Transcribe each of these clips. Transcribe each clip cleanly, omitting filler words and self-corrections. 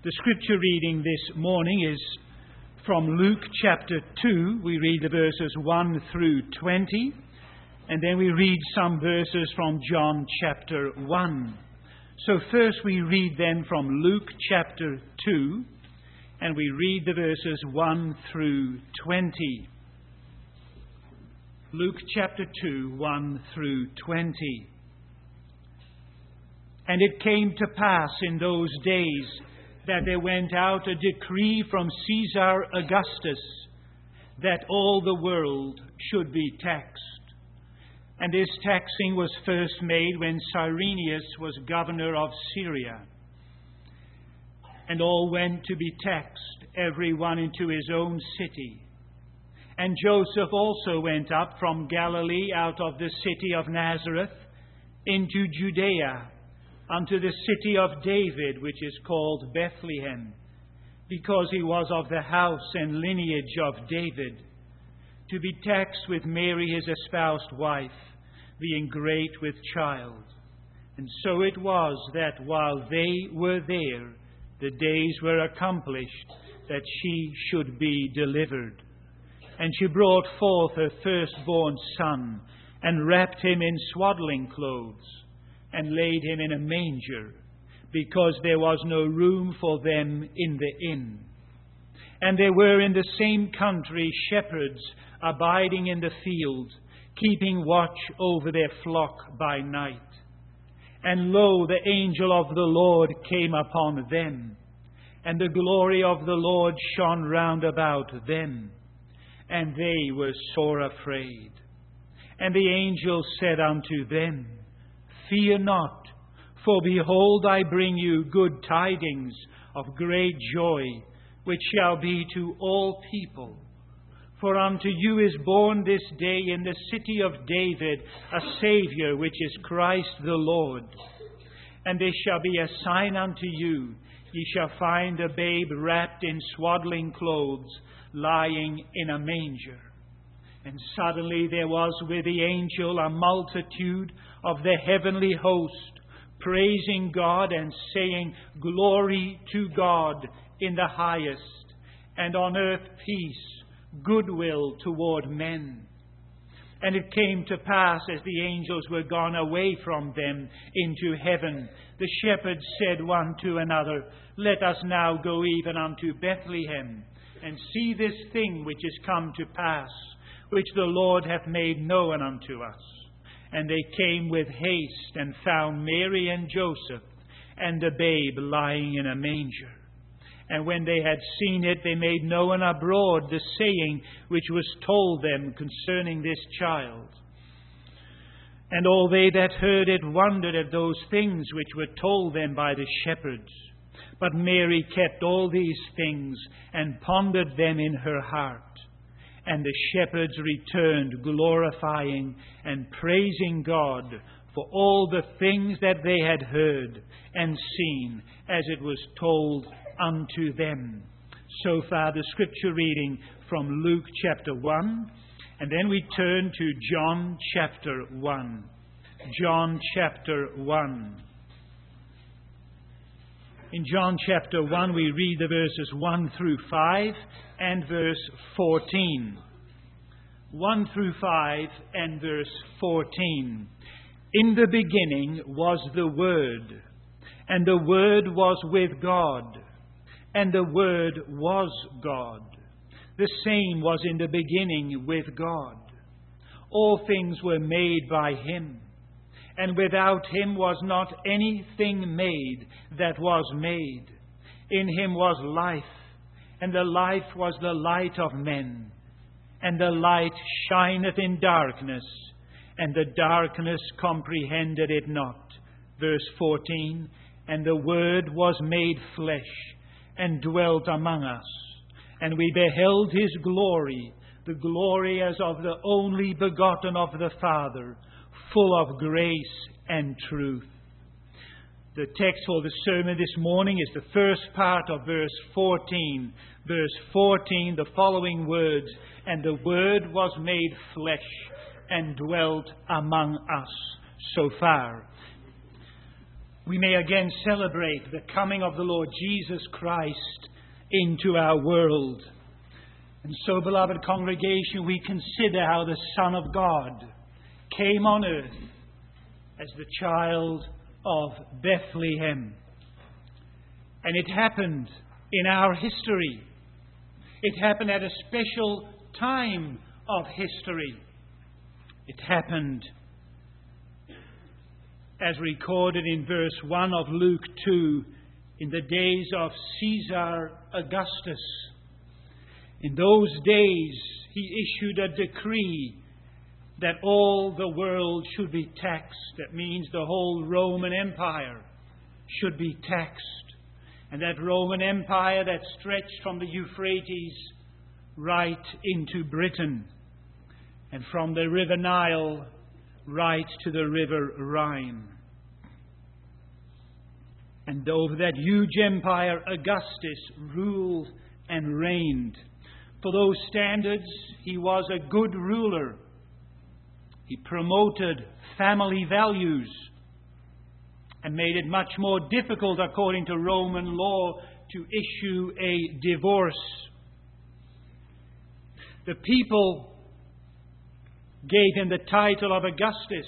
The scripture reading this morning is from Luke chapter 2. We read the verses 1 through 20, and then we read some verses from John chapter 1. So first we read then from Luke chapter 2, and we read the verses 1 through 20. Luke chapter 2, 1 through 20. And it came to pass in those days that there went out a decree from Caesar Augustus that all the world should be taxed. And this taxing was first made when Cyrenius was governor of Syria. And all went to be taxed, every one into his own city. And Joseph also went up from Galilee out of the city of Nazareth into Judea, unto the city of David, which is called Bethlehem, because he was of the house and lineage of David, to be taxed with Mary his espoused wife, being great with child. And so it was that while they were there, the days were accomplished that she should be delivered. And she brought forth her firstborn son, and wrapped him in swaddling clothes, and laid him in a manger, because there was no room for them in the inn. And there were in the same country shepherds abiding in the field, keeping watch over their flock by night. And lo, the angel of the Lord came upon them, and the glory of the Lord shone round about them, and they were sore afraid. And the angel said unto them, Fear not, for behold, I bring you good tidings of great joy, which shall be to all people. For unto you is born this day in the city of David a Saviour, which is Christ the Lord. And this shall be a sign unto you: ye shall find a babe wrapped in swaddling clothes, lying in a manger. And suddenly there was with the angel a multitude of the heavenly host, praising God and saying, Glory to God in the highest, and on earth peace, goodwill toward men. And it came to pass, as the angels were gone away from them into heaven, the shepherds said one to another, Let us now go even unto Bethlehem, and see this thing which is come to pass, which the Lord hath made known unto us. And they came with haste, and found Mary and Joseph, and the babe lying in a manger. And when they had seen it, they made known abroad the saying which was told them concerning this child. And all they that heard it wondered at those things which were told them by the shepherds. But Mary kept all these things, and pondered them in her heart. And the shepherds returned, glorifying and praising God for all the things that they had heard and seen, as it was told unto them. So far the scripture reading from Luke chapter 1, and then we turn to John chapter 1. John chapter 1. In John chapter 1 we read the verses 1 through 5 and verse 14. 1 through 5 and verse 14. In the beginning was the Word, and the Word was with God, and the Word was God. The same was in the beginning with God. All things were made by Him, and without Him was not anything made that was made. In Him was life, and the life was the light of men. And the light shineth in darkness, and the darkness comprehended it not. Verse 14, And the Word was made flesh, and dwelt among us. And we beheld His glory, the glory as of the only begotten of the Father, full of grace and truth. The text for the sermon this morning is the first part of verse 14. Verse 14, the following words, And the Word was made flesh, and dwelt among us. So far. we may again celebrate the coming of the Lord Jesus Christ into our world. And so, beloved congregation, we consider how the Son of God came on earth as the child of Bethlehem. And it happened in our history. It happened at a special time of history. It happened as recorded in verse 1 of Luke 2, in the days of Caesar Augustus. In those days, he issued a decree that all the world should be taxed. That means the whole Roman Empire should be taxed. And that Roman Empire that stretched from the Euphrates right into Britain, and from the river Nile right to the river Rhine. And over that huge empire, Augustus ruled and reigned. For those standards, he was a good ruler. He promoted family values and made it much more difficult, according to Roman law, to issue a divorce. The people gave him the title of Augustus.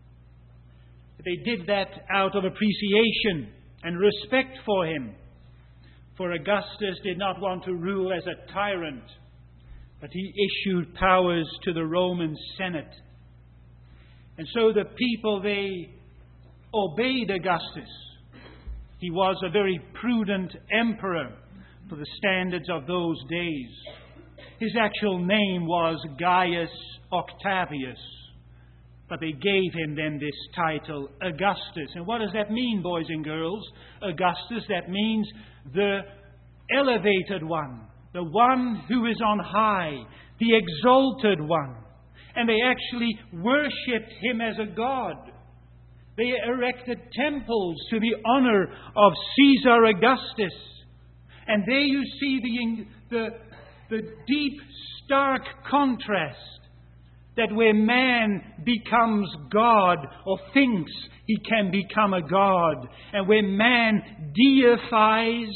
They did that out of appreciation and respect for him. For Augustus did not want to rule as a tyrant, but he issued powers to the Roman Senate. And so the people, they obeyed Augustus. He was a very prudent emperor for the standards of those days. His actual name was Gaius Octavius, but they gave him then this title, Augustus. And what does that mean, boys and girls? Augustus, that means the elevated one, the one who is on high, the exalted one. And they actually worshipped him as a god. They erected temples to the honor of Caesar Augustus. And there you see the deep, stark contrast that where man becomes God or thinks he can become a god, and where man deifies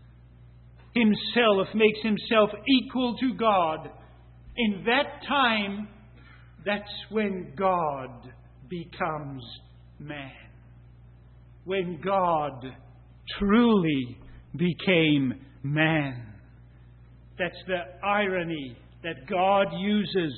himself, makes himself equal to God, in that time, that's when God becomes man. When God truly became man. That's the irony that God uses.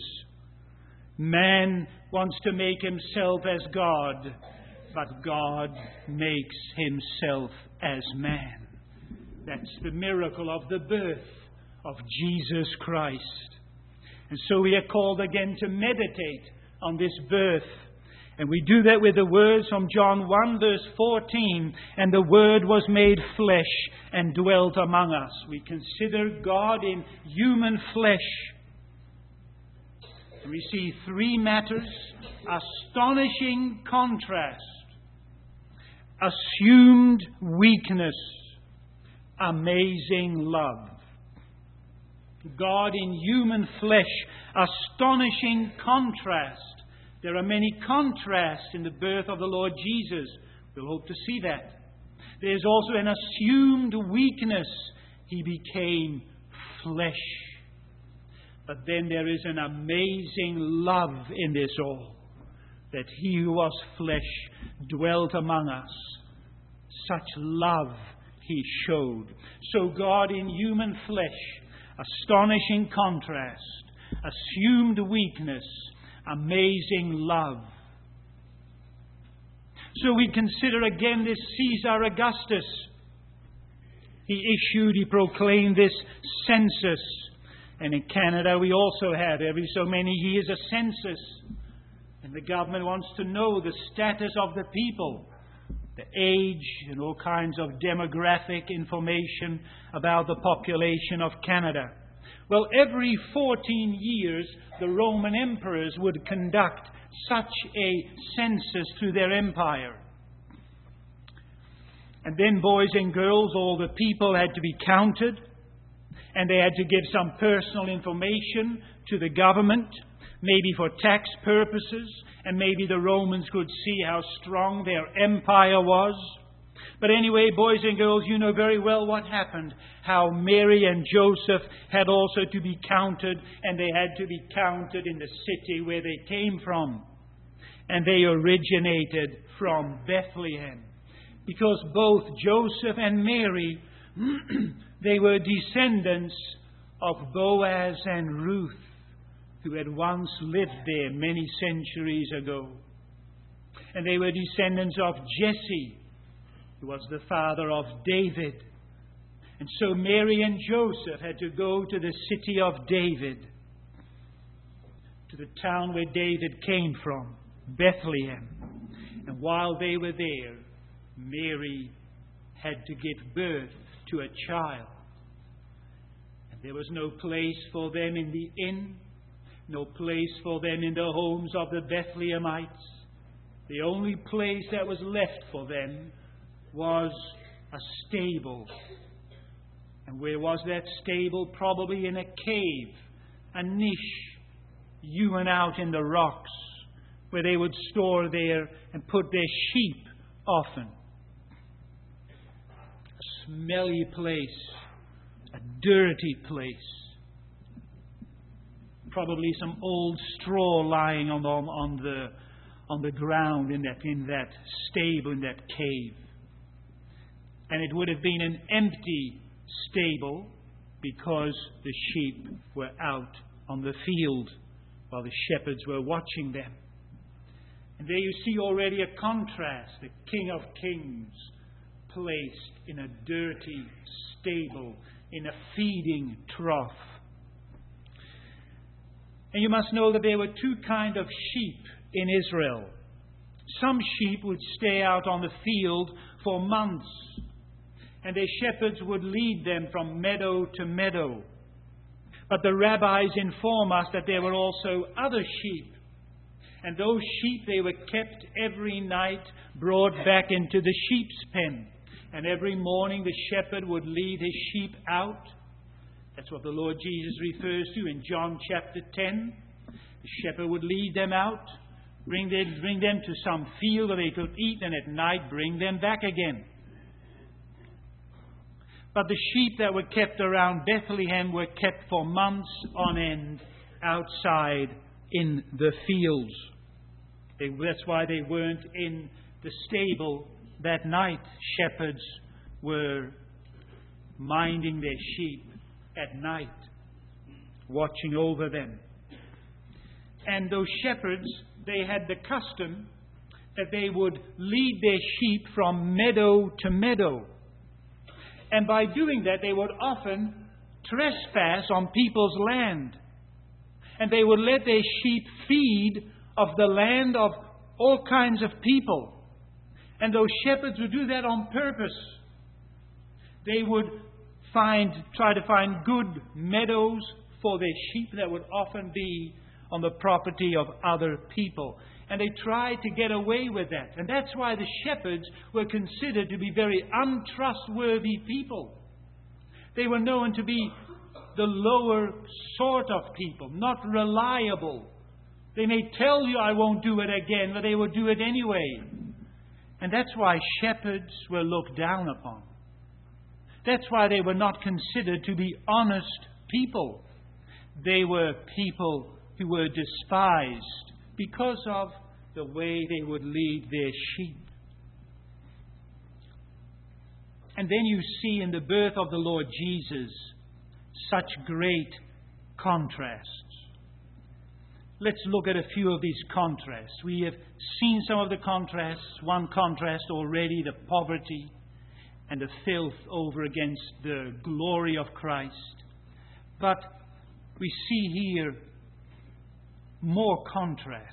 Man wants to make himself as God, but God makes himself as man. That's the miracle of the birth of Jesus Christ. And so we are called again to meditate on this birth. And we do that with the words from John 1 verse 14. And the Word was made flesh and dwelt among us. We consider God in human flesh. And we see three matters: astonishing contrast, assumed weakness, amazing love. God in human flesh, astonishing contrast. There are many contrasts in the birth of the Lord Jesus. We'll hope to see that. There's also an assumed weakness. He became flesh. But then there is an amazing love in this all. That he who was flesh dwelt among us. Such love he showed. So God in human flesh, astonishing contrast, assumed weakness, amazing love. So we consider again this Caesar Augustus. He proclaimed this census. And in Canada we also have every so many years a census. And the government wants to know the status of the people, the age and all kinds of demographic information about the population of Canada. Well, every 14 years, the Roman emperors would conduct such a census through their empire. And then, boys and girls, all the people had to be counted, and they had to give some personal information to the government, maybe for tax purposes, and maybe the Romans could see how strong their empire was. But anyway, boys and girls, you know very well what happened. How Mary and Joseph had also to be counted, and they had to be counted in the city where they came from. And they originated from Bethlehem. Because both Joseph and Mary, they were descendants of Boaz and Ruth, who had once lived there many centuries ago. And they were descendants of Jesse, who was the father of David. And so Mary and Joseph had to go to the city of David, to the town where David came from, Bethlehem. And while they were there, Mary had to give birth to a child. And there was no place for them in the inn, no place for them in the homes of the Bethlehemites. The only place that was left for them was a stable. And where was that stable? Probably in a cave, a niche hewn out in the rocks, where they would store there and put their sheep often. A smelly place, a dirty place. Probably some old straw lying on the ground in that stable, in that cave. And it would have been an empty stable because the sheep were out on the field while the shepherds were watching them. And there you see already a contrast, the King of Kings placed in a dirty stable, in a feeding trough. And you must know that there were two kinds of sheep in Israel. Some sheep would stay out on the field for months, and their shepherds would lead them from meadow to meadow. But the rabbis inform us that there were also other sheep. And those sheep, they were kept every night, brought back into the sheep's pen. And every morning the shepherd would lead his sheep out. That's what the Lord Jesus refers to in John chapter 10. The shepherd would lead them out, bring them to some field where they could eat, and at night bring them back again. But the sheep that were kept around Bethlehem were kept for months on end outside in the fields. That's why they weren't in the stable that night. Shepherds were minding their sheep at night, watching over them. And those shepherds, they had the custom that they would lead their sheep from meadow to meadow. And by doing that, they would often trespass on people's land. And they would let their sheep feed of the land of all kinds of people. And those shepherds would do that on purpose. They would try to find good meadows for their sheep that would often be on the property of other people. And they tried to get away with that. And that's why the shepherds were considered to be very untrustworthy people. They were known to be the lower sort of people, not reliable. They may tell you, I won't do it again, but they would do it anyway. And that's why shepherds were looked down upon. That's why they were not considered to be honest people. They were people who were despised because of the way they would lead their sheep. And then you see in the birth of the Lord Jesus such great contrasts. Let's look at a few of these contrasts. We have seen some of the contrasts. One contrast already, the poverty and the filth over against the glory of Christ. But we see here more contrasts.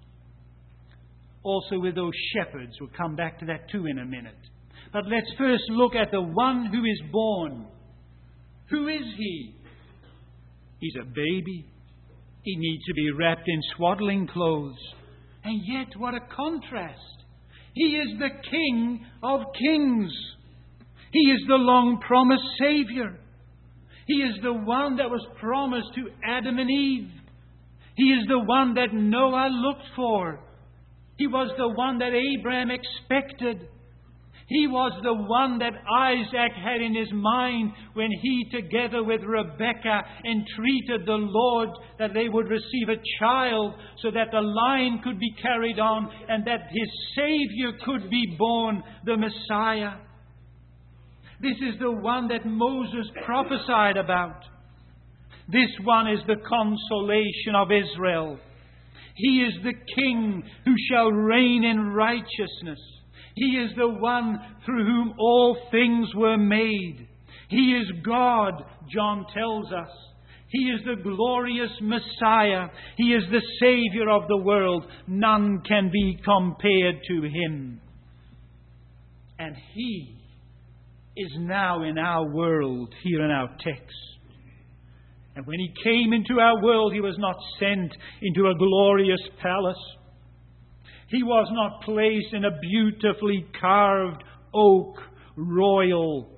Also with those shepherds. We'll come back to that too in a minute. But let's first look at the one who is born. Who is he? He's a baby. He needs to be wrapped in swaddling clothes. And yet, what a contrast. He is the King of Kings. He is the long-promised Savior. He is the one that was promised to Adam and Eve. He is the one that Noah looked for. He was the one that Abraham expected. He was the one that Isaac had in his mind when he, together with Rebekah, entreated the Lord that they would receive a child so that the line could be carried on and that his Savior could be born, the Messiah. This is the one that Moses prophesied about. This one is the consolation of Israel. He is the King who shall reign in righteousness. He is the one through whom all things were made. He is God, John tells us. He is the glorious Messiah. He is the Savior of the world. None can be compared to Him. And He is now in our world, here in our text. And when He came into our world, He was not sent into a glorious palace. He was not placed in a beautifully carved oak royal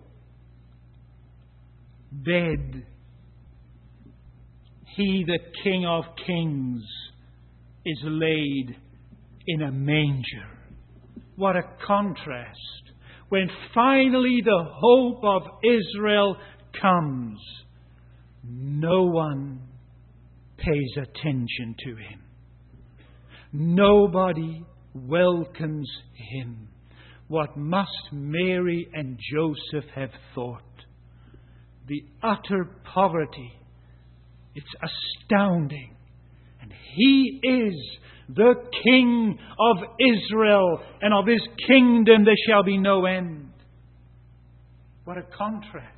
bed. He, the King of Kings, is laid in a manger. What a contrast. When finally the hope of Israel comes, no one pays attention to Him. Nobody welcomes Him. What must Mary and Joseph have thought? The utter poverty. It's astounding. And He is the King of Israel, and of His kingdom there shall be no end. What a contrast.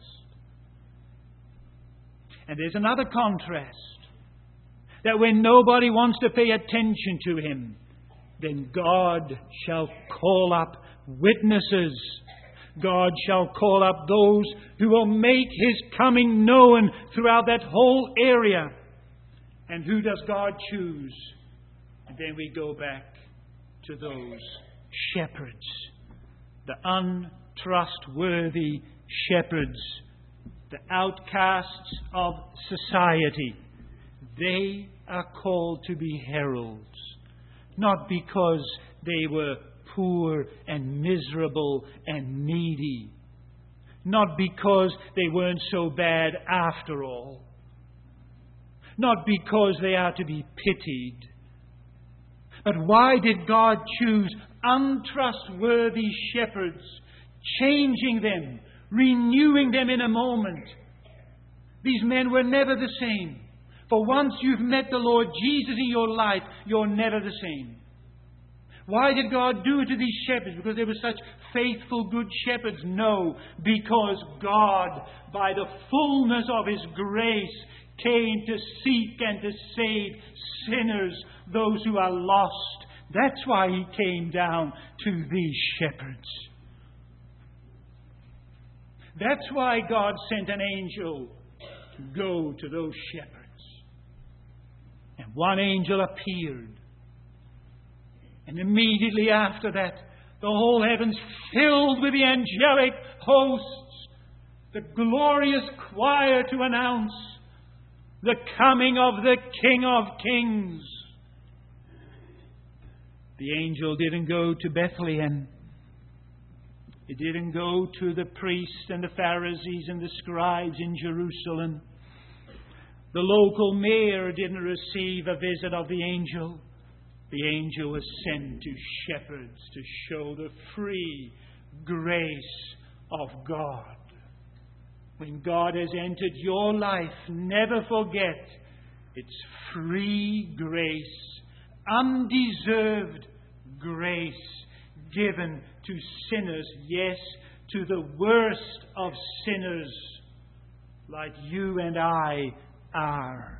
And there's another contrast. That when nobody wants to pay attention to Him, then God shall call up witnesses. God shall call up those who will make His coming known throughout that whole area. And who does God choose? And then we go back to those shepherds, the untrustworthy shepherds, the outcasts of society. They are called to be heralds, not because they were poor and miserable and needy, not because they weren't so bad after all, not because they are to be pitied. But why did God choose untrustworthy shepherds, changing them, renewing them in a moment? These men were never the same. For once you've met the Lord Jesus in your life, you're never the same. Why did God do it to these shepherds? Because they were such faithful, good shepherds? No, because God, by the fullness of His grace, came to seek and to save sinners, those who are lost. That's why He came down to these shepherds. That's why God sent an angel to go to those shepherds. And one angel appeared. And immediately after that, the whole heavens filled with the angelic hosts, the glorious choir to announce the coming of the King of Kings. The angel didn't go to Bethlehem. He didn't go to the priests and the Pharisees and the scribes in Jerusalem. The local mayor didn't receive a visit of the angel. The angel was sent to shepherds to show the free grace of God. When God has entered your life, never forget it's free grace, undeserved grace given to sinners, yes, to the worst of sinners like you and I are.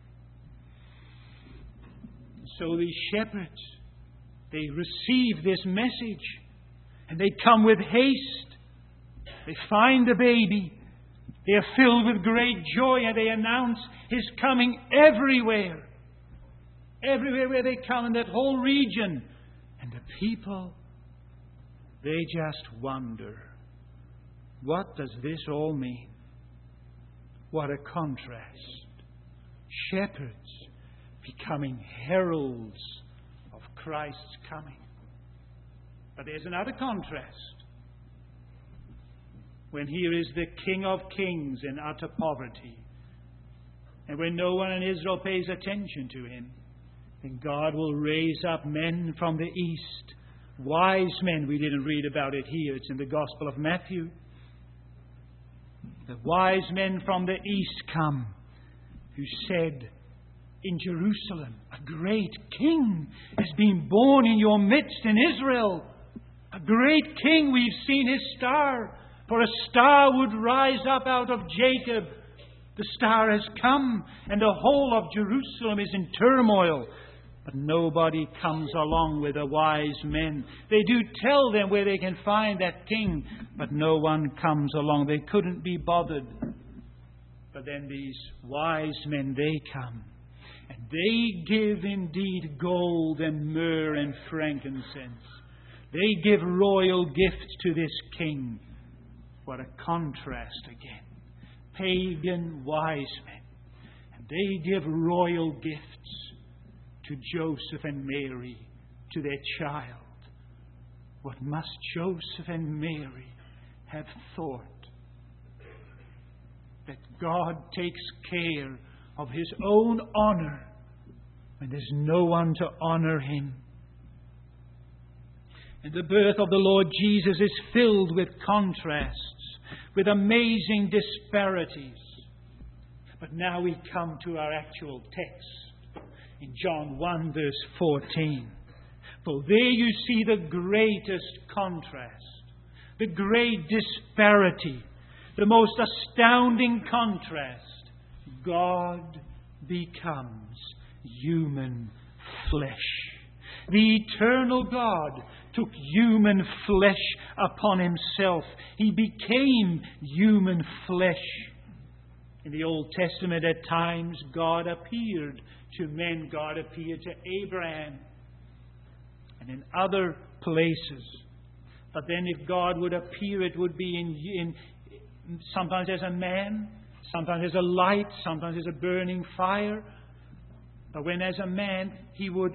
So these shepherds, they receive this message and they come with haste. They find the baby. They are filled with great joy and they announce His coming everywhere. Everywhere where they come in that whole region. And the people, they just wonder, what does this all mean? What a contrast. Shepherds becoming heralds of Christ's coming. But there's another contrast. when here is the King of Kings in utter poverty, and when no one in Israel pays attention to him, then God will raise up men from the east, wise men. We didn't read about it here. It's in the Gospel of Matthew. The wise men from the east come, who said, in Jerusalem, a great king is being born in your midst in Israel. A great king, we've seen his star. For a star would rise up out of Jacob. The star has come, and the whole of Jerusalem is in turmoil. But nobody comes along with the wise men. They do tell them where they can find that king, but no one comes along. They couldn't be bothered. But then these wise men, they come. And they give indeed gold and myrrh and frankincense. They give royal gifts to this king. What a contrast again. Pagan wise men. And they give royal gifts to Joseph and Mary, to their child. What must Joseph and Mary have thought? That God takes care of his own honor when there's no one to honor him. And the birth of the Lord Jesus is filled with contrasts, with amazing disparities. But now we come to our actual text in John 1 verse 14. For there you see the greatest contrast, the great disparity, the most astounding contrast. God becomes human flesh. The eternal God took human flesh upon himself. He became human flesh. In the Old Testament, at times, God appeared to men. God appeared to Abraham. And in other places. But then if God would appear, it would be in sometimes as a man, sometimes as a light, sometimes as a burning fire. But when as a man, he would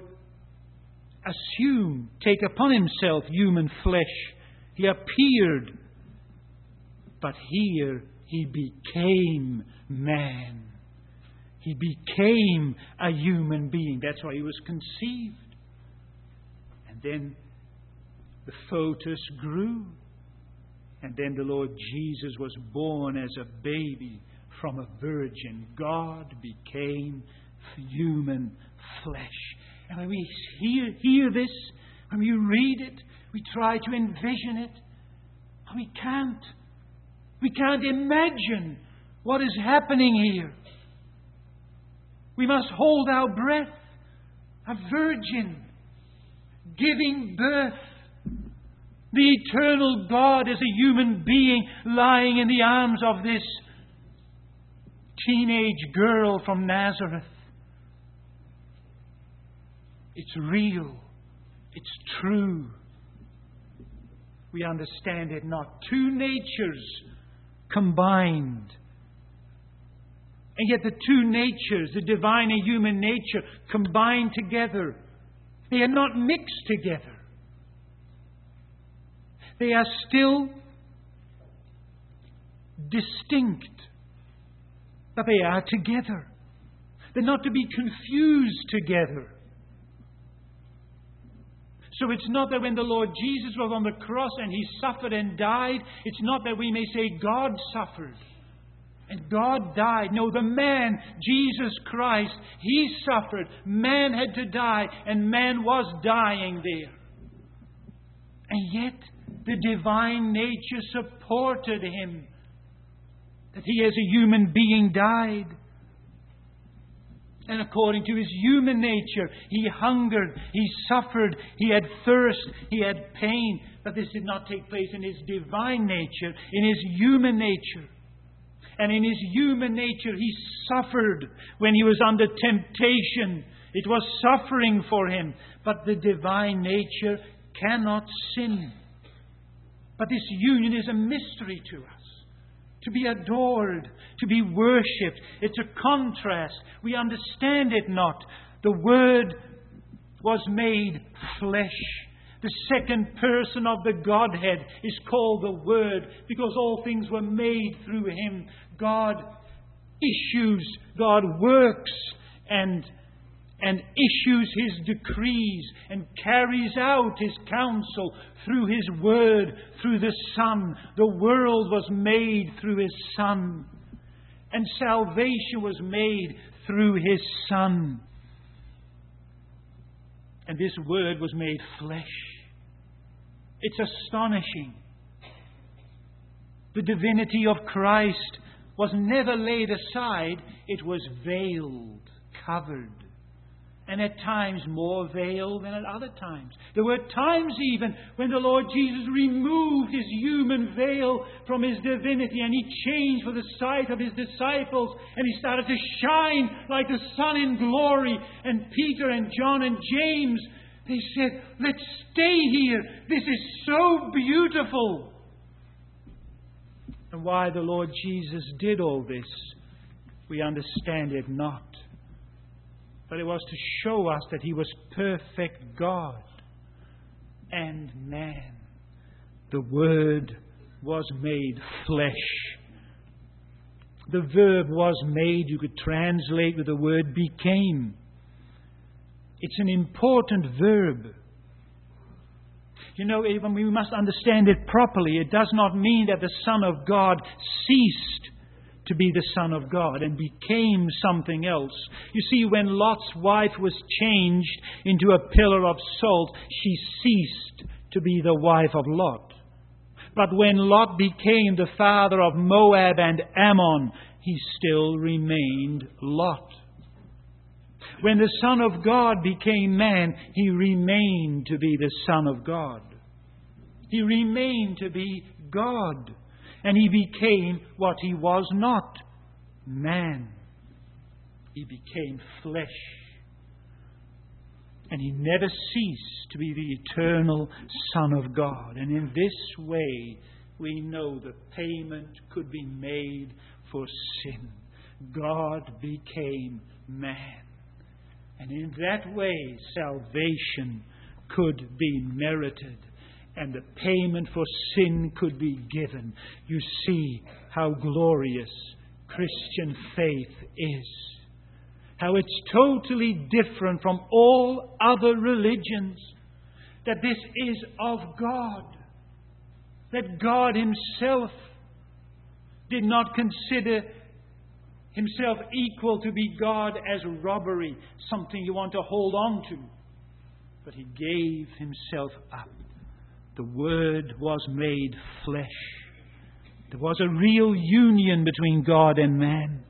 take upon himself human flesh. He appeared. But here he became man. He became a human being. That's why he was conceived. And then the fetus grew. And then the Lord Jesus was born as a baby from a virgin. God became human flesh. And when we hear this, when we read it, we try to envision it. And we can't. We can't imagine what is happening here. We must hold our breath. A virgin giving birth. The eternal God as a human being lying in the arms of this teenage girl from Nazareth. It's real. It's true. We understand it not. Two natures combined. And yet the two natures, the divine and human nature, combined together. They are not mixed together. They are still distinct. But they are together. They're not to be confused together. So it's not that when the Lord Jesus was on the cross and He suffered and died, it's not that we may say God suffered and God died. No, the man, Jesus Christ, He suffered. Man had to die and man was dying there. And yet the divine nature supported Him. That He as a human being died. And according to His human nature, He hungered, He suffered, He had thirst, He had pain. But this did not take place in His divine nature, in His human nature. And in His human nature, He suffered when He was under temptation. It was suffering for Him. But the divine nature cannot sin. But this union is a mystery to us. To be adored, to be worshipped. It's a contrast. We understand it not. The Word was made flesh. The second person of the Godhead is called the Word because all things were made through Him. God issues, God works and issues His decrees and carries out His counsel through His Word, through the Son. The world was made through His Son, and salvation was made through His Son. And this Word was made flesh. It's astonishing. The divinity of Christ was never laid aside. It was veiled, covered. And at times more veiled than at other times. There were times even when the Lord Jesus removed His human veil from His divinity, and He changed for the sight of His disciples, and He started to shine like the sun in glory. And Peter and John and James, they said, "Let's stay here. This is so beautiful." And why the Lord Jesus did all this, we understand it not. But it was to show us that He was perfect God and man. The Word was made flesh. The verb was made, you could translate with the word became. It's an important verb. You know, when we must understand it properly, it does not mean that the Son of God ceased to be the Son of God and became something else. You see, when Lot's wife was changed into a pillar of salt, she ceased to be the wife of Lot. But when Lot became the father of Moab and Ammon, he still remained Lot. When the Son of God became man, He remained to be the Son of God. He remained to be God. And He became what He was not, man. He became flesh. And He never ceased to be the eternal Son of God. And in this way, we know the payment could be made for sin. God became man. And in that way, salvation could be merited. And the payment for sin could be given. You see how glorious Christian faith is. How it's totally different from all other religions. That this is of God. That God Himself did not consider Himself equal to be God as robbery, something you want to hold on to. But He gave Himself up. The Word was made flesh. There was a real union between God and man.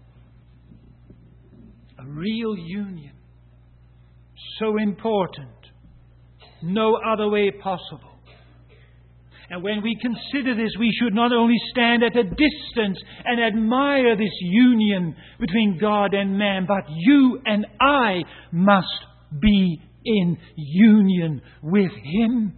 A real union. So important. No other way possible. And when we consider this, we should not only stand at a distance and admire this union between God and man, but you and I must be in union with Him.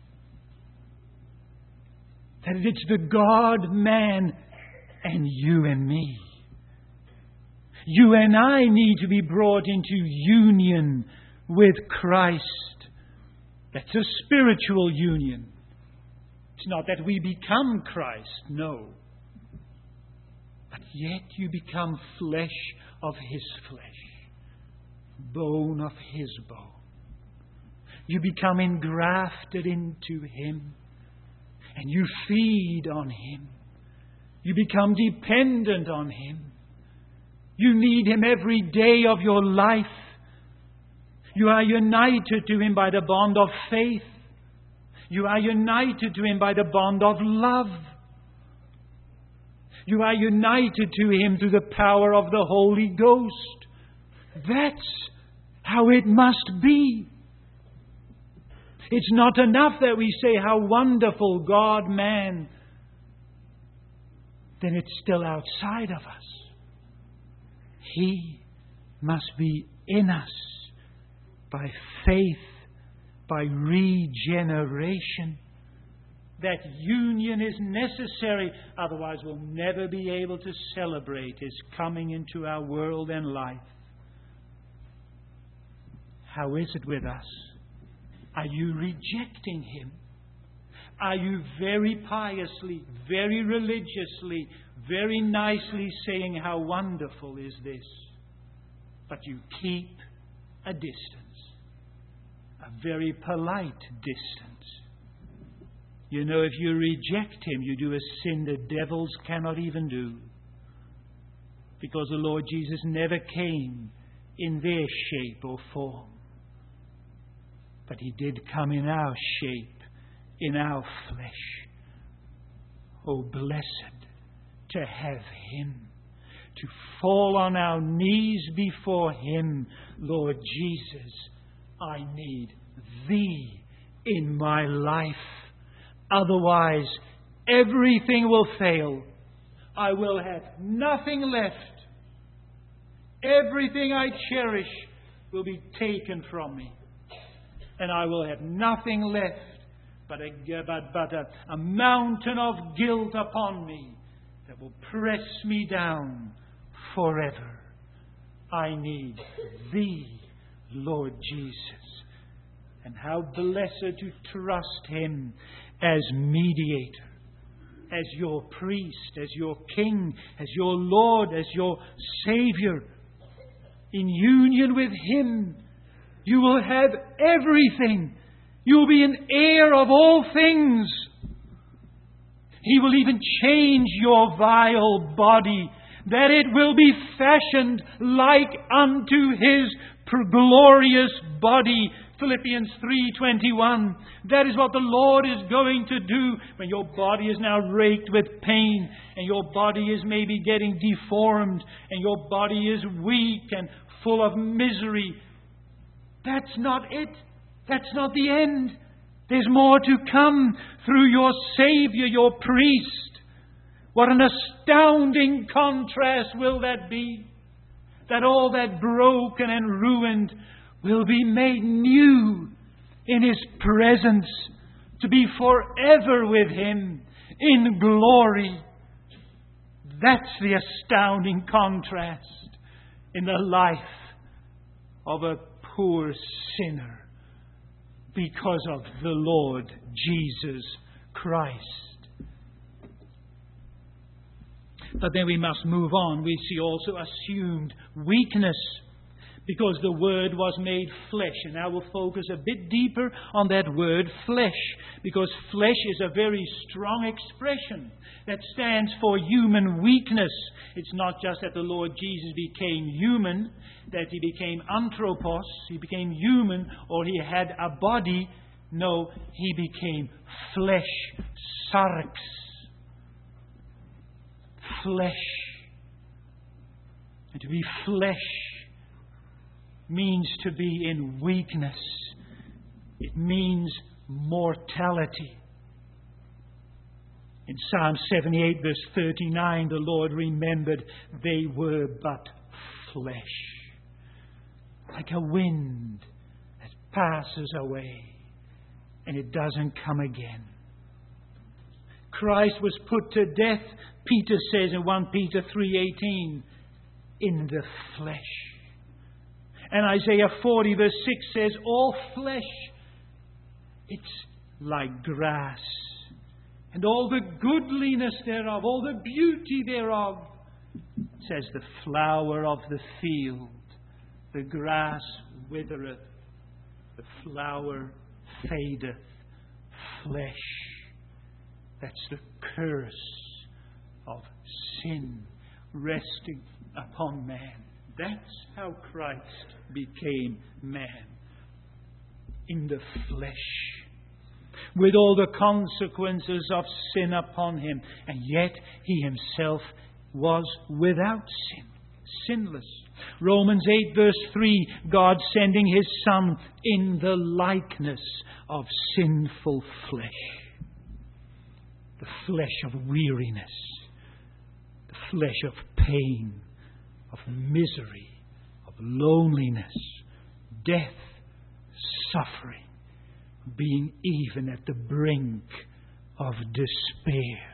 That it's the God-man and you and me. You and I need to be brought into union with Christ. That's a spiritual union. It's not that we become Christ, no. But yet you become flesh of His flesh, bone of His bone. You become engrafted into Him. And you feed on Him. You become dependent on Him. You need Him every day of your life. You are united to Him by the bond of faith. You are united to Him by the bond of love. You are united to Him through the power of the Holy Ghost. That's how it must be. It's not enough that we say how wonderful God, man. Then it's still outside of us. He must be in us by faith, by regeneration. That union is necessary. Otherwise we'll never be able to celebrate His coming into our world and life. How is it with us? Are you rejecting Him? Are you very piously, very religiously, very nicely saying how wonderful is this? But you keep a distance, a very polite distance. You know, if you reject Him, you do a sin that devils cannot even do. Because the Lord Jesus never came in their shape or form. But He did come in our shape, in our flesh. Oh, blessed to have Him, to fall on our knees before Him. Lord Jesus, I need Thee in my life. Otherwise, everything will fail. I will have nothing left. Everything I cherish will be taken from me. And I will have nothing left but a mountain of guilt upon me that will press me down forever. I need Thee, Lord Jesus. And how blessed to trust Him as mediator, as your priest, as your King, as your Lord, as your Saviour. In union with Him, you will have everything. You will be an heir of all things. He will even change your vile body, that it will be fashioned like unto His glorious body. Philippians 3:21. That is what the Lord is going to do when your body is now raked with pain, and your body is maybe getting deformed, and your body is weak and full of misery. That's not it. That's not the end. There's more to come through your Saviour, your priest. What an astounding contrast will that be? That all that broken and ruined will be made new in His presence, to be forever with Him in glory. That's the astounding contrast in the life of a poor sinner because of the Lord Jesus Christ. But then we must move on. We see also assumed weakness, because the Word was made flesh. And I will focus a bit deeper on that word flesh, because flesh is a very strong expression that stands for human weakness. It's not just that the Lord Jesus became human, that He became anthropos, He became human, or He had a body. No, He became flesh, sarx, flesh. And to be flesh means to be in weakness. It means mortality. In Psalm 78, verse 39, the Lord remembered they were but flesh, like a wind that passes away and it doesn't come again. Christ was put to death, Peter says in 1 Peter 3:18, in the flesh. And Isaiah 40 verse 6 says, all flesh, it's like grass. And all the goodliness thereof, all the beauty thereof, says the flower of the field. The grass withereth, the flower fadeth. Flesh. That's the curse of sin resting upon man. That's how Christ became man. In the flesh. With all the consequences of sin upon Him. And yet He Himself was without sin. Sinless. Romans 8 verse 3. God sending His Son in the likeness of sinful flesh. The flesh of weariness. The flesh of pain. Of misery, of loneliness, death, suffering, being even at the brink of despair.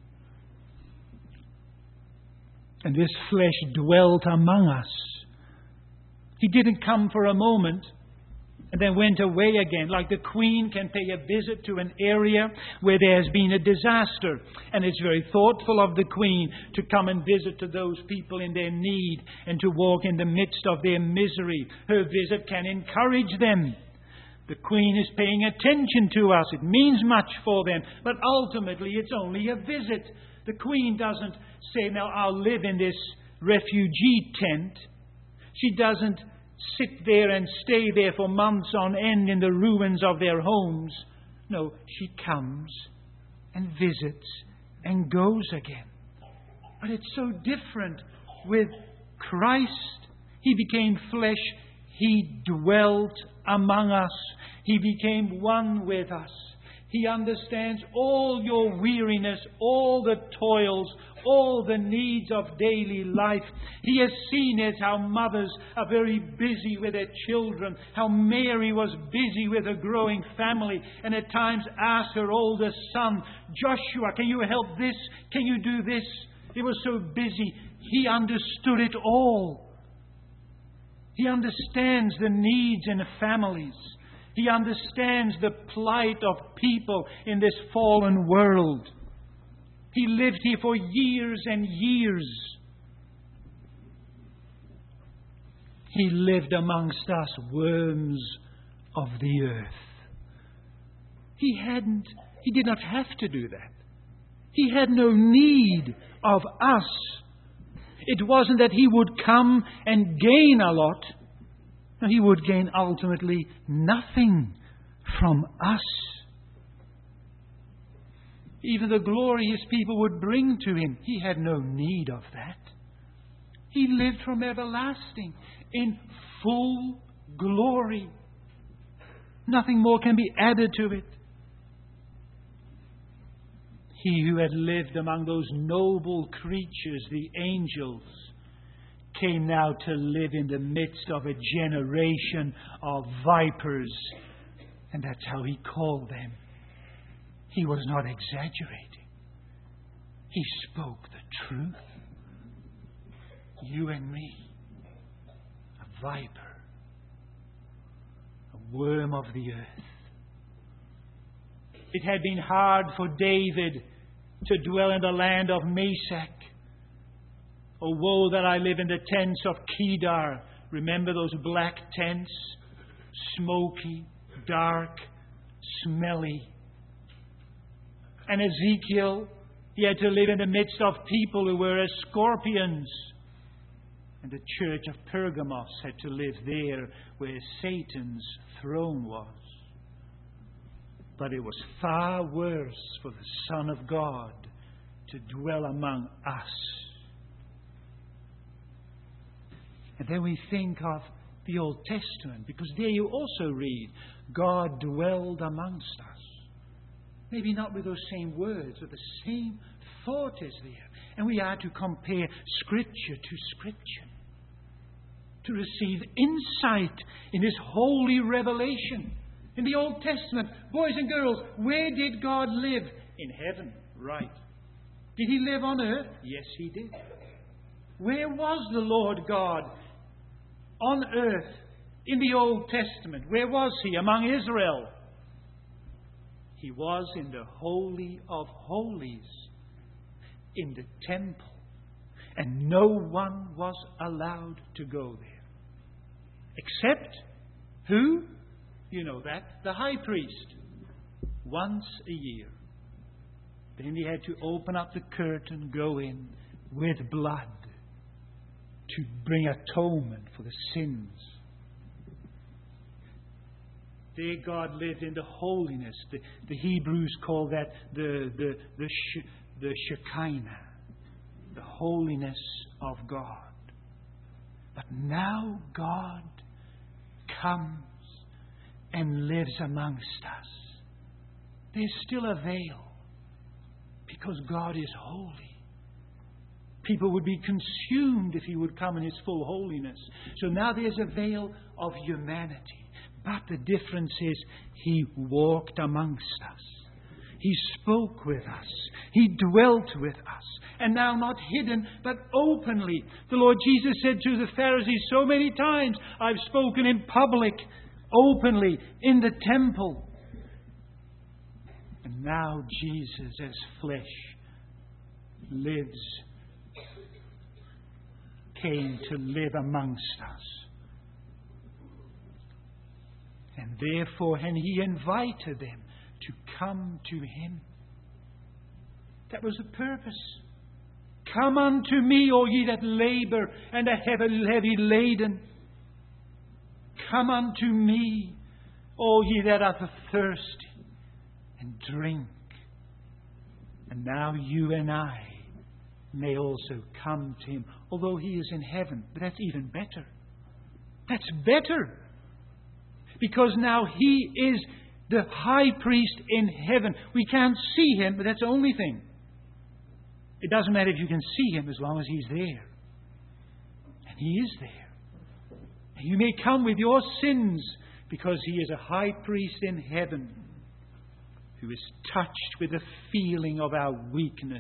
And this flesh dwelt among us. He didn't come for a moment. and then went away again, like the Queen can pay a visit to an area where there has been a disaster. And it's very thoughtful of the Queen to come and visit to those people in their need and to walk in the midst of their misery. Her visit can encourage them. The Queen is paying attention to us. It means much for them. But ultimately, it's only a visit. The Queen doesn't say, now I'll live in this refugee tent. She doesn't sit there and stay there for months on end in the ruins of their homes. No, she comes and visits and goes again. But it's so different with Christ. He became flesh. He dwelt among us. He became one with us. He understands all your weariness, all the toils, all the needs of daily life. He has seen it, how mothers are very busy with their children, how Mary was busy with a growing family, and at times asked her older son, Joshua, can you help this? Can you do this? He was so busy. He understood it all. He understands the needs in families. He understands the plight of people in this fallen world. He lived here for years and years. He lived amongst us, worms of the earth. He did not have to do that. He had no need of us. It wasn't that He would come and gain a lot. No, He would gain ultimately nothing from us. Even the glory His people would bring to Him, He had no need of that. He lived from everlasting in full glory. Nothing more can be added to it. He who had lived among those noble creatures, the angels, came now to live in the midst of a generation of vipers. And that's how He called them. He was not exaggerating. He spoke the truth. You and me, a viper, a worm of the earth. It had been hard for David to dwell in the land of Meshach. Oh, woe that I live in the tents of Kedar. Remember those black tents? Smoky, dark, smelly. And Ezekiel, he had to live in the midst of people who were as scorpions. And the church of Pergamos had to live there where Satan's throne was. But it was far worse for the Son of God to dwell among us. And then we think of the Old Testament, because there you also read, God dwelled amongst us. Maybe not with those same words, but the same thought is there. And we are to compare Scripture to Scripture, to receive insight in His holy revelation. In the Old Testament, boys and girls, where did God live? In heaven, right. Did He live on earth? Yes, He did. Where was the Lord God on earth in the Old Testament? Where was He among Israel? He was in the Holy of Holies, in the temple. And no one was allowed to go there. Except who? You know that, the high priest. Once a year. Then he had to open up the curtain, go in with blood to bring atonement for the sins. There God lived in the holiness. The Hebrews call that the Shekinah, the holiness of God. But now God comes and lives amongst us. There's still a veil because God is holy. People would be consumed if He would come in His full holiness. So now there's a veil of humanity. But the difference is He walked amongst us. He spoke with us. He dwelt with us. And now not hidden, but openly. The Lord Jesus said to the Pharisees so many times, I've spoken in public. openly in the temple. And now Jesus, as flesh, came to live amongst us. And therefore, and He invited them to come to Him. That was the purpose. Come unto me, all ye that labor and are heavy laden. Come unto me, all ye that are thirsty, and drink. And now you and I may also come to Him, although He is in heaven. But that's even better. That's better. Because now He is the high priest in heaven. We can't see Him, but that's the only thing. It doesn't matter if you can see Him as long as He's there. And He is there. And you may come with your sins because He is a high priest in heaven who is touched with the feeling of our weakness.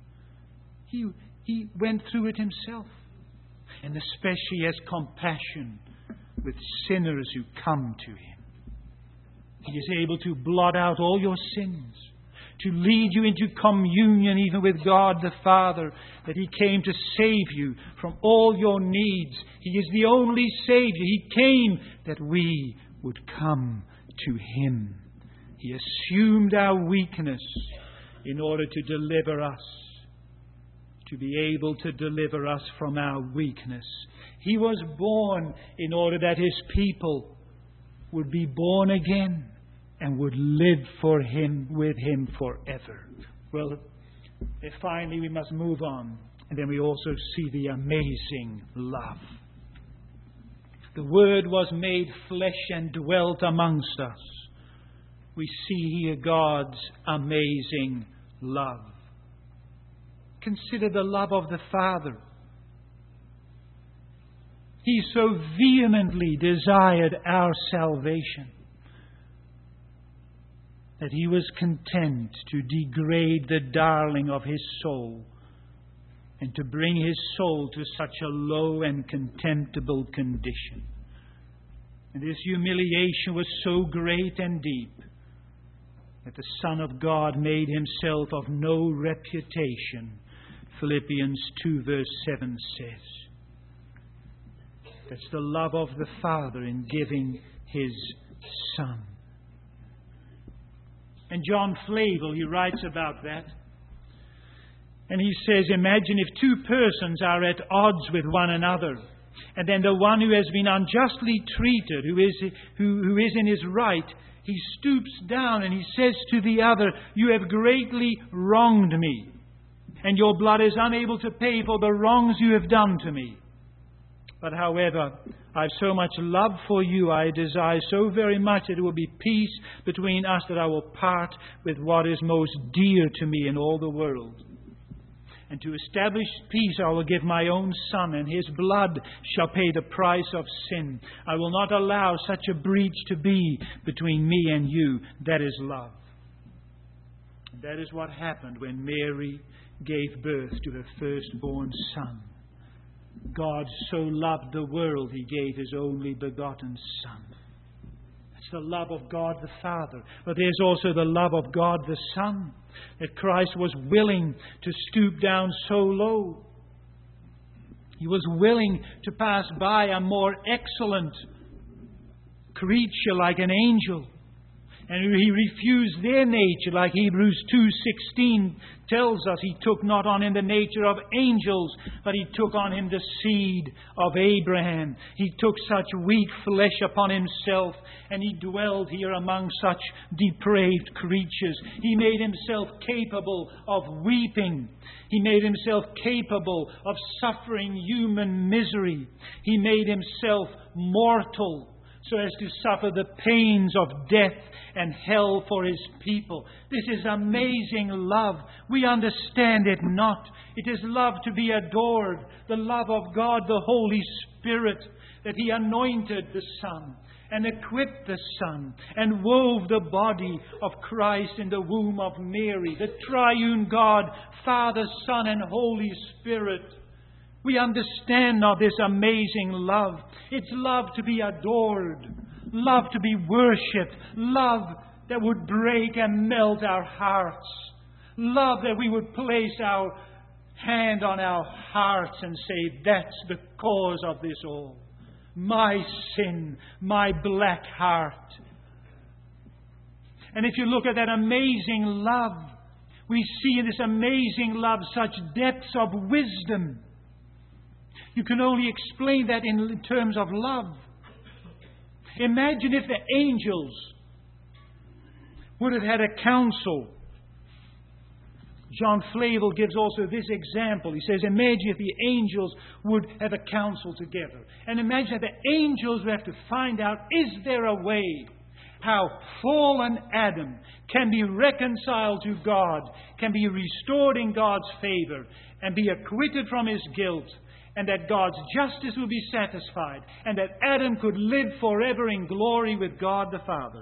He went through it Himself. And especially has compassion with sinners who come to Him. He is able to blot out all your sins, to lead you into communion even with God the Father, that He came to save you from all your needs. He is the only Savior. He came that we would come to Him. He assumed our weakness in order to deliver us, to be able to deliver us from our weakness. He was born in order that His people would be born again and would live for Him, with Him forever. Well, finally we must move on. And then we also see the amazing love. The Word was made flesh and dwelt amongst us. We see here God's amazing love. Consider the love of the Father. He so vehemently desired our salvation that He was content to degrade the darling of His soul and to bring His soul to such a low and contemptible condition. And this humiliation was so great and deep that the Son of God made Himself of no reputation. Philippians 2 verse 7 says. That's the love of the Father in giving His Son. And John Flavel, he writes about that. And he says, imagine if two persons are at odds with one another, and then the one who has been unjustly treated, who is in his right, he stoops down and he says to the other, you have greatly wronged me, and your blood is unable to pay for the wrongs you have done to me. But however, I have so much love for you, I desire so very much that it will be peace between us, that I will part with what is most dear to me in all the world. And to establish peace I will give my own Son, and His blood shall pay the price of sin. I will not allow such a breach to be between me and you. That is love. That is what happened when Mary gave birth to her firstborn Son. God so loved the world, He gave His only begotten Son. That's the love of God the Father. But there's also the love of God the Son, that Christ was willing to stoop down so low. He was willing to pass by a more excellent creature like an angel. And He refused their nature, like Hebrews 2:16 tells us. He took not on Him the nature of angels, but He took on Him the seed of Abraham. He took such weak flesh upon Himself, and He dwelled here among such depraved creatures. He made Himself capable of weeping. He made Himself capable of suffering human misery. He made Himself mortal, so as to suffer the pains of death and hell for His people. This is amazing love. We understand it not. It is love to be adored. The love of God, the Holy Spirit, that He anointed the Son and equipped the Son and wove the body of Christ in the womb of Mary. The triune God, Father, Son, and Holy Spirit. We understand now this amazing love. It's love to be adored. love to be worshipped, love that would break and melt our hearts, love that we would place our hand on our hearts and say, that's the cause of this all. My sin, my black heart. And if you look at that amazing love, we see in this amazing love such depths of wisdom. You can only explain that in terms of love. Imagine if the angels would have had a council. John Flavel gives also this example. He says, imagine if the angels would have a council together. And imagine that the angels would have to find out, is there a way how fallen Adam can be reconciled to God, can be restored in God's favor, and be acquitted from his guilt, and that God's justice will be satisfied, and that Adam could live forever in glory with God the Father.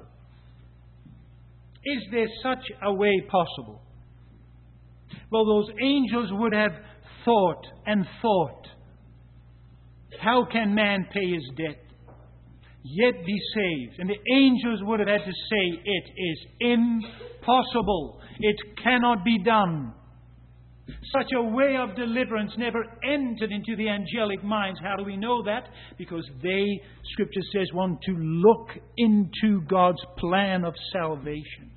Is there such a way possible? Well, those angels would have thought and thought, how can man pay his debt, yet be saved? And the angels would have had to say, it is impossible. It cannot be done. Such a way of deliverance never entered into the angelic minds. How do we know that? Because they, Scripture says, want to look into God's plan of salvation.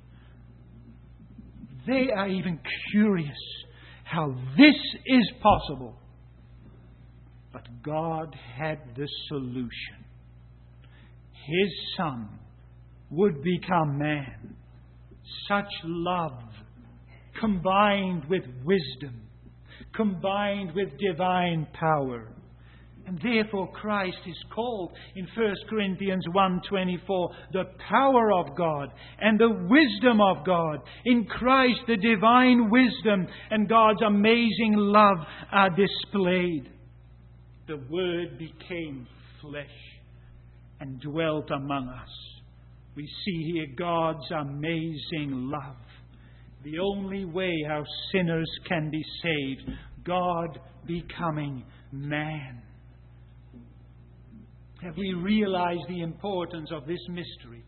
They are even curious how this is possible. But God had the solution. His Son would become man. Such love, combined with wisdom, combined with divine power. And therefore Christ is called in 1 Corinthians 1:24 the power of God and the wisdom of God. In Christ the divine wisdom and God's amazing love are displayed. The Word became flesh and dwelt among us. We see here God's amazing love. The only way how sinners can be saved, God becoming man. Have we realized the importance of this mystery?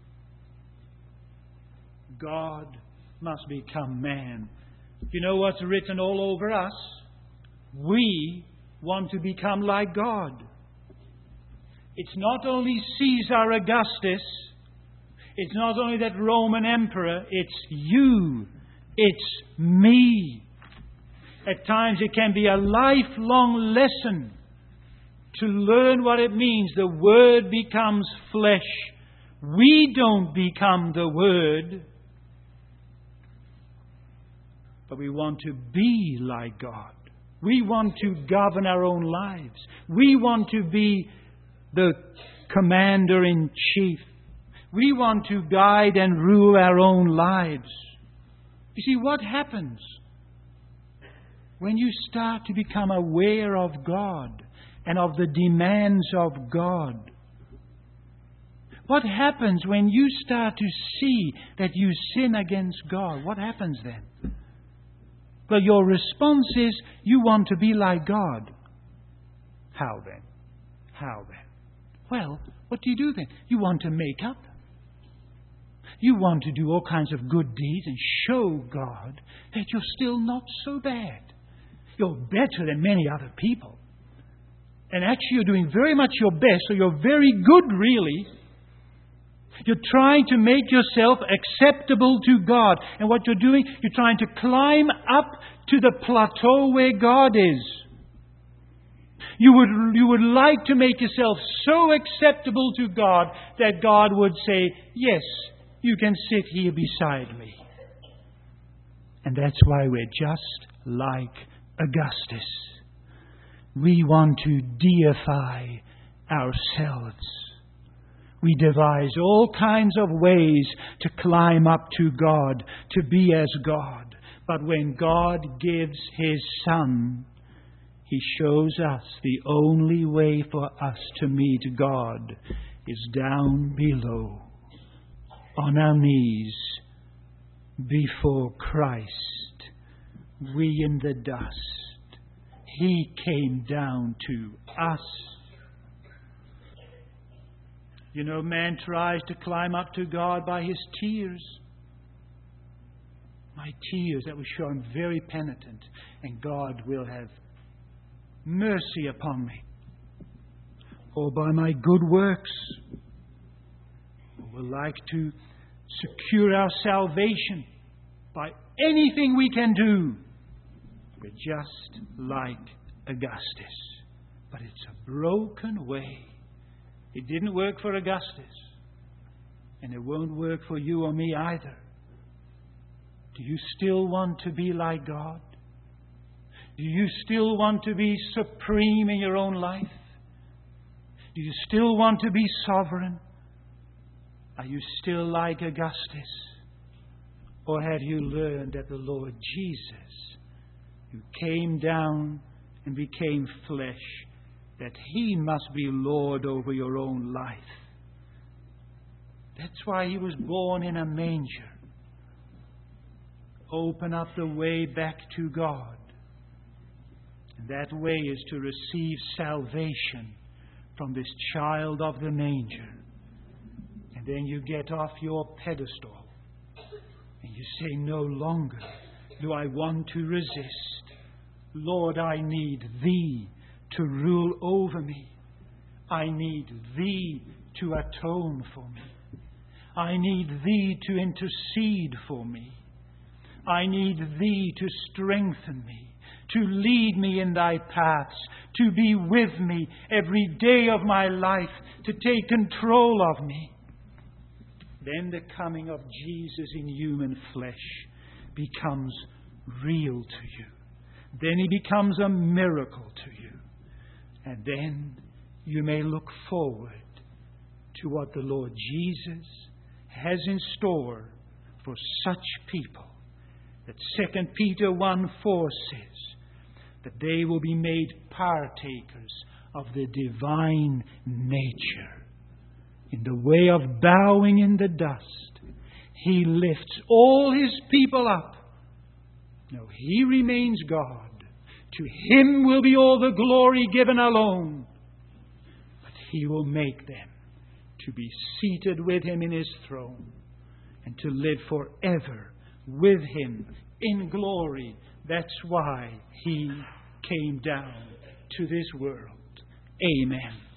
God must become man. You know what's written all over us? We want to become like God. It's not only Caesar Augustus. It's not only that Roman emperor. It's you. It's me. At times it can be a lifelong lesson to learn what it means. The Word becomes flesh. We don't become the Word. But we want to be like God. We want to govern our own lives. We want to be the commander-in-chief. We want to guide and rule our own lives. You see, what happens when you start to become aware of God and of the demands of God? What happens when you start to see that you sin against God? What happens then? Well, your response is you want to be like God. How then? How then? Well, what do you do then? You want to make up. You want to do all kinds of good deeds and show God that you're still not so bad. You're better than many other people. And actually you're doing very much your best, so you're very good really. You're trying to make yourself acceptable to God. And what you're doing, you're trying to climb up to the plateau where God is. You would like to make yourself so acceptable to God that God would say, yes, you can sit here beside me. And that's why we're just like Augustus. We want to deify ourselves. We devise all kinds of ways to climb up to God, to be as God. But when God gives His Son, He shows us the only way for us to meet God is down below, on our knees, before Christ, we in the dust. He came down to us. You know, man tries to climb up to God by his tears. My tears that will show I'm very penitent, and God will have mercy upon me. Or by my good works. We like to secure our salvation by anything we can do. We're just like Augustus. But it's a broken way. It didn't work for Augustus. And it won't work for you or me either. Do you still want to be like God? Do you still want to be supreme in your own life? Do you still want to be sovereign? Are you still like Augustus? Or have you learned that the Lord Jesus, who came down and became flesh, that He must be Lord over your own life? That's why He was born in a manger. Open up the way back to God. And that way is to receive salvation from this child of the manger. And then you get off your pedestal and you say, no longer do I want to resist. Lord, I need Thee to rule over me. I need Thee to atone for me. I need Thee to intercede for me. I need Thee to strengthen me, to lead me in Thy paths, to be with me every day of my life, to take control of me. Then the coming of Jesus in human flesh becomes real to you. Then He becomes a miracle to you. And then you may look forward to what the Lord Jesus has in store for such people. That 2 Peter 1:4 says that they will be made partakers of the divine nature. In the way of bowing in the dust, He lifts all His people up. No, He remains God. To Him will be all the glory given alone. But He will make them to be seated with Him in His throne and to live forever with Him in glory. That's why He came down to this world. Amen.